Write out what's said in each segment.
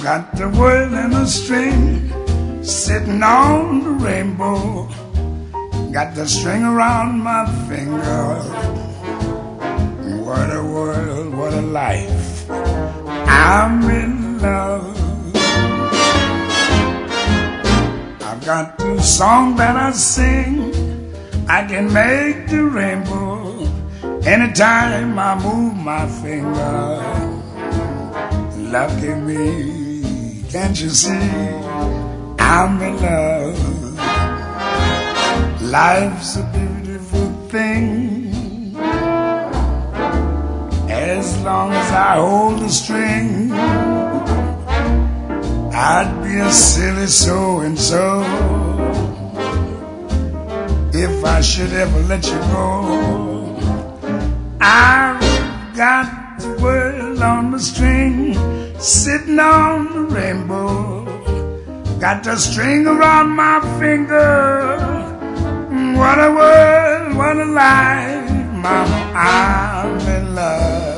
got the world in a string, sitting on the rainbow. Got the string around my finger. What a world, what a life. I'm in love. I've got the song that I sing. I can make the rainbow anytime I move my finger. Lucky me, can't you see? I'm in love. Life's a beautiful thing. As long as I hold the string, I'd be a silly so-and-so if I should ever let you go. I've got the world on the string, sitting on the rainbow. Got the string around my finger. What a world, what a life, mama, I'm in love.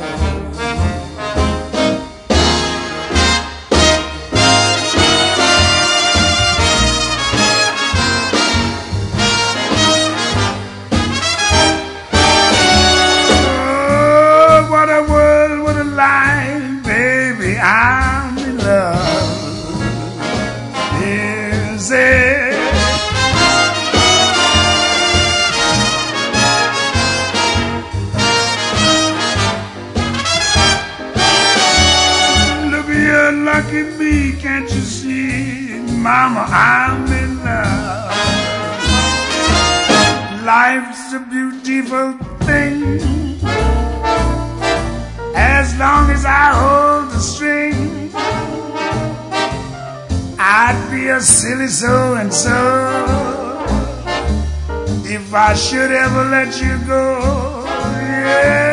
Oh, what a world, what a life, baby, I'm in love. Is it? Lucky me, can't you see? Mama, I'm in love. Life's a beautiful thing. As long as I hold the string, I'd be a silly so-and-so if I should ever let you go. Yeah.